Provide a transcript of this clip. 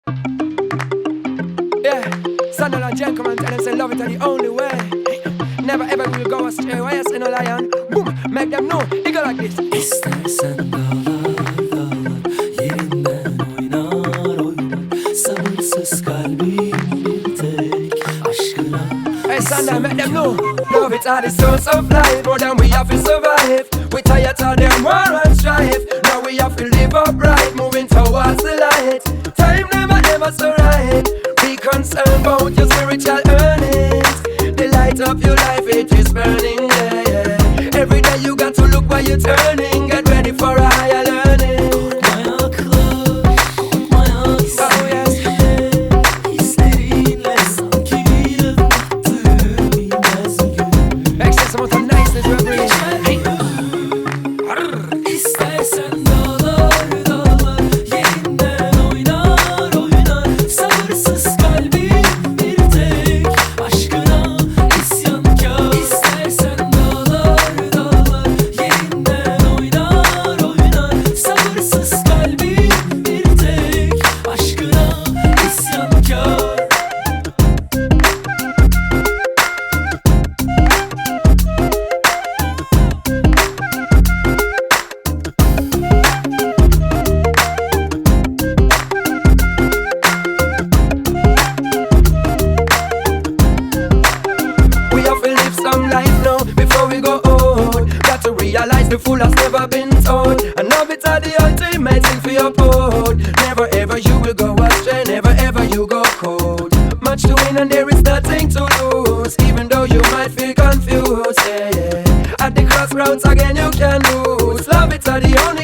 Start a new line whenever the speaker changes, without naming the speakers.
Yeah, son and gentlemen, tell them say love it are the only way. Never ever will go astray. Why you say no lion? Boom, make them know. It go like this.
İstersen dağlar dağlar yerinden oynar oynar sabırsız kalbim bir tek aşkına.
Hey son, I make them know. Love it are the source of life. More than we have to survive. We tired of them war and strife. Now we have to live upright, moving towards the light. Time never ever so right. Be concerned about your spiritual earnings. The light of your life, it is burning, yeah, yeah. Every day you got to look where you're turning. Get ready for a higher learning.
Korkma korkmaya
Oh yes.
hislerinle sanki bir adım bilmez gün.
Excess amount of niceness we're bringing. Hey.
İstersen dağlar dağlar yerinden oynar oynar sabırsız kalbim bir tek aşkına isyankar. İstersen dağlar dağlar yerinden oynar oynar sabırsız kalbim bir tek aşkına isyankar.
We have to live some life now before we go old. Got to realize the fool has never been told. And love it are the ultimate thing for your uphold. Never ever you will go astray, never ever you go cold. Much to win and there is nothing to lose. Even though you might feel confused, yeah, yeah. At the crossroads again you can lose. Love it are the only